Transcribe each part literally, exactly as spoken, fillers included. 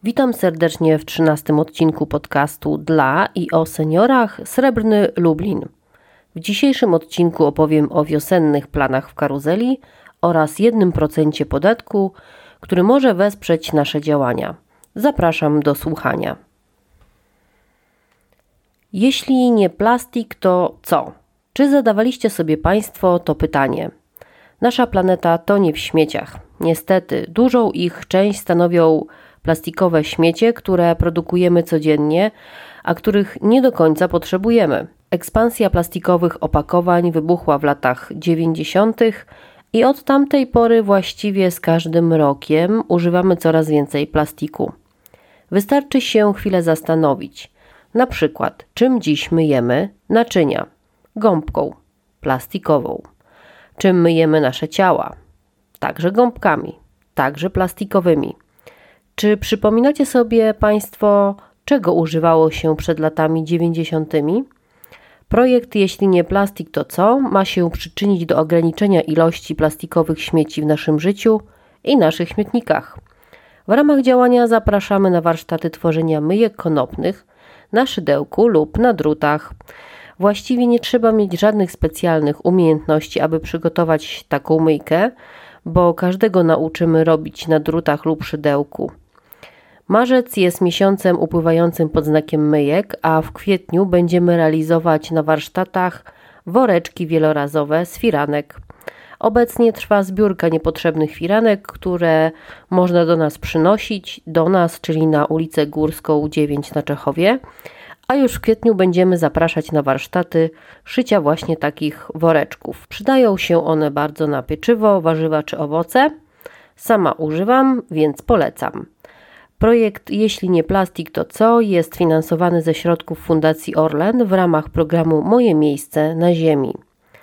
Witam serdecznie w trzynastym odcinku podcastu dla i o seniorach Srebrny Lublin. W dzisiejszym odcinku opowiem o wiosennych planach w karuzeli oraz jednym procencie podatku, który może wesprzeć nasze działania. Zapraszam do słuchania. Jeśli nie plastik, to co? Czy zadawaliście sobie Państwo to pytanie? Nasza planeta tonie w śmieciach. Niestety, dużą ich część stanowią plastikowe śmiecie, które produkujemy codziennie, a których nie do końca potrzebujemy. Ekspansja plastikowych opakowań wybuchła w latach dziewięćdziesiątych i od tamtej pory właściwie z każdym rokiem używamy coraz więcej plastiku. Wystarczy się chwilę zastanowić. Na przykład, czym dziś myjemy naczynia? Gąbką plastikową. Czym myjemy nasze ciała? Także gąbkami, także plastikowymi. Czy przypominacie sobie Państwo, czego używało się przed latami dziewięćdziesiątymi? Projekt Jeśli nie plastik, to co? Ma się przyczynić do ograniczenia ilości plastikowych śmieci w naszym życiu i naszych śmietnikach. W ramach działania zapraszamy na warsztaty tworzenia myjek konopnych na szydełku lub na drutach. Właściwie nie trzeba mieć żadnych specjalnych umiejętności, aby przygotować taką myjkę, bo każdego nauczymy robić na drutach lub szydełku. Marzec jest miesiącem upływającym pod znakiem myjek, a w kwietniu będziemy realizować na warsztatach woreczki wielorazowe z firanek. Obecnie trwa zbiórka niepotrzebnych firanek, które można do nas przynosić, do nas, czyli na ulicę Górską dziewięć na Czechowie, a już w kwietniu będziemy zapraszać na warsztaty szycia właśnie takich woreczków. Przydają się one bardzo na pieczywo, warzywa czy owoce. Sama używam, więc polecam. Projekt Jeśli nie plastik, to co? Jest finansowany ze środków Fundacji Orlen w ramach programu Moje miejsce na ziemi.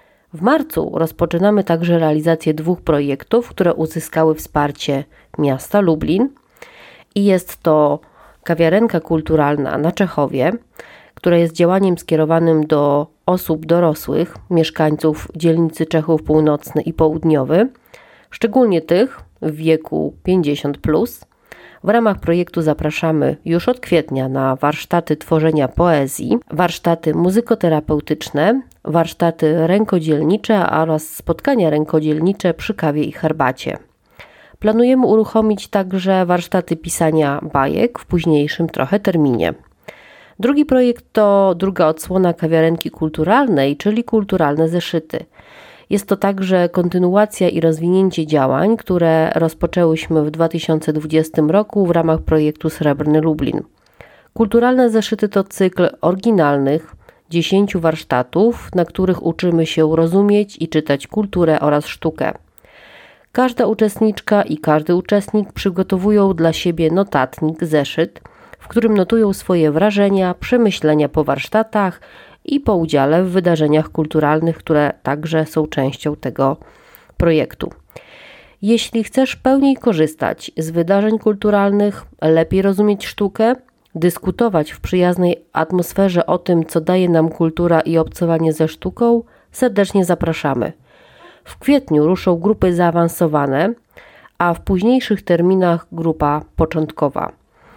W marcu rozpoczynamy także realizację dwóch projektów, które uzyskały wsparcie miasta Lublin i jest to kawiarenka kulturalna na Czechowie, która jest działaniem skierowanym do osób dorosłych, mieszkańców dzielnicy Czechów Północny i Południowy, szczególnie tych w wieku pięćdziesiąt plus. W ramach projektu zapraszamy już od kwietnia na warsztaty tworzenia poezji, warsztaty muzykoterapeutyczne, warsztaty rękodzielnicze oraz spotkania rękodzielnicze przy kawie i herbacie. Planujemy uruchomić także warsztaty pisania bajek w późniejszym trochę terminie. Drugi projekt to druga odsłona kawiarenki kulturalnej, czyli kulturalne zeszyty. Jest to także kontynuacja i rozwinięcie działań, które rozpoczęłyśmy w dwa tysiące dwudziestym roku w ramach projektu Srebrny Lublin. Kulturalne zeszyty to cykl oryginalnych dziesięciu warsztatów, na których uczymy się rozumieć i czytać kulturę oraz sztukę. Każda uczestniczka i każdy uczestnik przygotowują dla siebie notatnik, zeszyt, w którym notują swoje wrażenia, przemyślenia po warsztatach i po udziale w wydarzeniach kulturalnych, które także są częścią tego projektu. Jeśli chcesz pełniej korzystać z wydarzeń kulturalnych, lepiej rozumieć sztukę, dyskutować w przyjaznej atmosferze o tym, co daje nam kultura i obcowanie ze sztuką, serdecznie zapraszamy. W kwietniu ruszą grupy zaawansowane, a w późniejszych terminach grupa początkowa.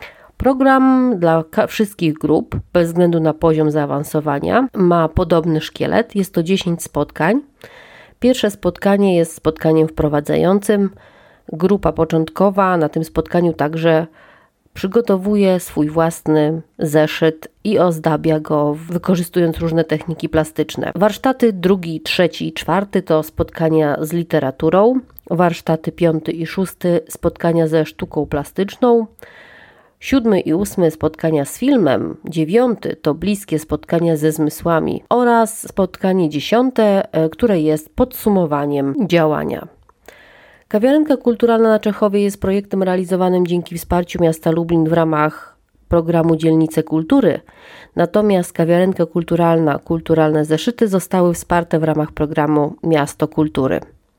Program dla wszystkich grup, bez względu na poziom zaawansowania, ma podobny szkielet. Jest to dziesięć spotkań. Pierwsze spotkanie jest spotkaniem wprowadzającym. Grupa początkowa na tym spotkaniu także przygotowuje swój własny zeszyt i ozdabia go, wykorzystując różne techniki plastyczne. Warsztaty drugi, trzeci i czwarty to spotkania z literaturą. Warsztaty piąty i szósty spotkania ze sztuką plastyczną. Siódmy i ósmy spotkania z filmem, dziewiąty to bliskie spotkania ze zmysłami oraz spotkanie dziesiąte, które jest podsumowaniem działania. Kawiarenka kulturalna na Czechowie jest projektem realizowanym dzięki wsparciu miasta Lublin w ramach programu Dzielnice Kultury, natomiast kawiarenka kulturalna, kulturalne zeszyty zostały wsparte w ramach programu Miasto Kultury.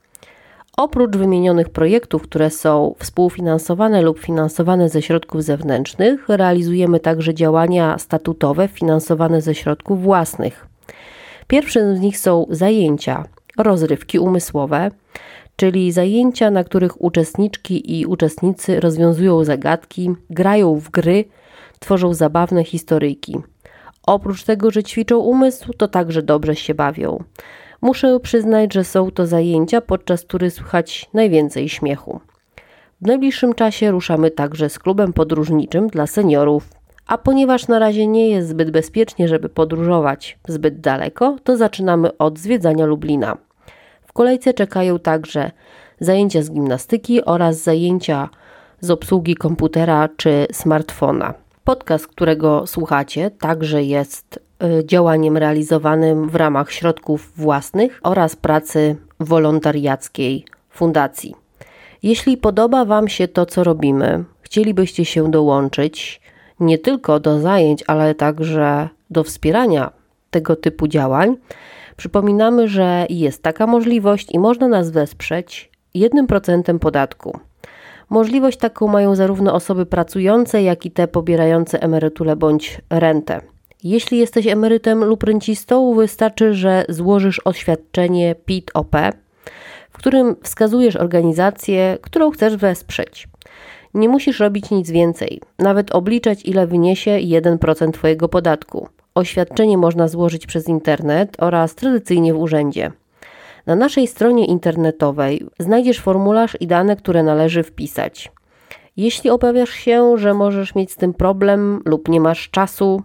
Oprócz wymienionych projektów, które są współfinansowane lub finansowane ze środków zewnętrznych, realizujemy także działania statutowe finansowane ze środków własnych. Pierwszym z nich są zajęcia, rozrywki umysłowe, czyli zajęcia, na których uczestniczki i uczestnicy rozwiązują zagadki, grają w gry, tworzą zabawne historyjki. Oprócz tego, że ćwiczą umysł, to także dobrze się bawią. Muszę przyznać, że są to zajęcia, podczas których słychać najwięcej śmiechu. W najbliższym czasie ruszamy także z klubem podróżniczym dla seniorów. A ponieważ na razie nie jest zbyt bezpiecznie, żeby podróżować zbyt daleko, to zaczynamy od zwiedzania Lublina. W kolejce czekają także zajęcia z gimnastyki oraz zajęcia z obsługi komputera czy smartfona. Podcast, którego słuchacie, także jest działaniem realizowanym w ramach środków własnych oraz pracy wolontariackiej fundacji. Jeśli podoba Wam się to, co robimy, chcielibyście się dołączyć nie tylko do zajęć, ale także do wspierania tego typu działań, przypominamy, że jest taka możliwość i można nas wesprzeć jednym procent podatku. Możliwość taką mają zarówno osoby pracujące, jak i te pobierające emeryturę bądź rentę. Jeśli jesteś emerytem lub rencistą, wystarczy, że złożysz oświadczenie P I T O P, w którym wskazujesz organizację, którą chcesz wesprzeć. Nie musisz robić nic więcej, nawet obliczać, ile wyniesie jeden procent Twojego podatku. Oświadczenie można złożyć przez internet oraz tradycyjnie w urzędzie. Na naszej stronie internetowej znajdziesz formularz i dane, które należy wpisać. Jeśli obawiasz się, że możesz mieć z tym problem lub nie masz czasu,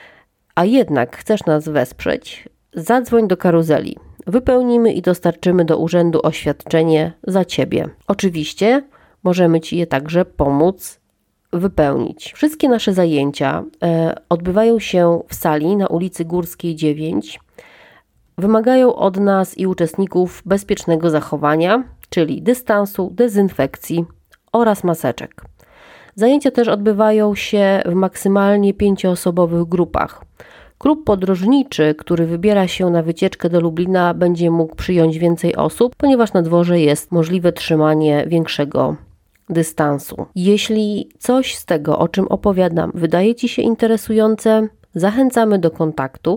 a jednak chcesz nas wesprzeć, zadzwoń do karuzeli. Wypełnimy i dostarczymy do urzędu oświadczenie za Ciebie. Oczywiście możemy Ci je także pomóc wypełnić. Wszystkie nasze zajęcia e, odbywają się w sali na ulicy Górskiej dziewięć. Wymagają od nas i uczestników bezpiecznego zachowania, czyli dystansu, dezynfekcji oraz maseczek. Zajęcia też odbywają się w maksymalnie pięcioosobowych grupach. Klub podróżniczy, który wybiera się na wycieczkę do Lublina, będzie mógł przyjąć więcej osób, ponieważ na dworze jest możliwe trzymanie większego dystansu. Jeśli coś z tego, o czym opowiadam, wydaje Ci się interesujące, zachęcamy do kontaktu.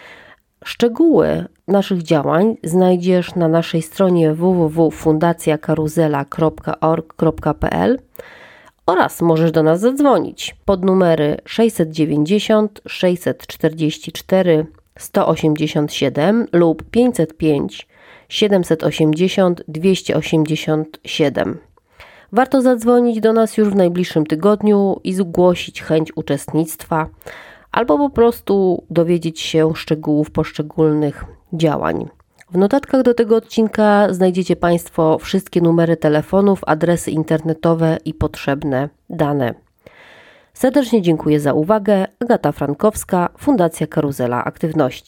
Szczegóły naszych działań znajdziesz na naszej stronie w w w kropka fundacja karuzela kropka org kropka p l oraz możesz do nas zadzwonić pod numery sześćset dziewięćdziesiąt, sześćset czterdzieści cztery, sto osiemdziesiąt siedem lub pięćset pięć, siedemset osiemdziesiąt, dwieście osiemdziesiąt siedem. Warto zadzwonić do nas już w najbliższym tygodniu i zgłosić chęć uczestnictwa albo po prostu dowiedzieć się szczegółów poszczególnych działań. W notatkach do tego odcinka znajdziecie Państwo wszystkie numery telefonów, adresy internetowe i potrzebne dane. Serdecznie dziękuję za uwagę. Agata Frankowska, Fundacja Karuzela Aktywności.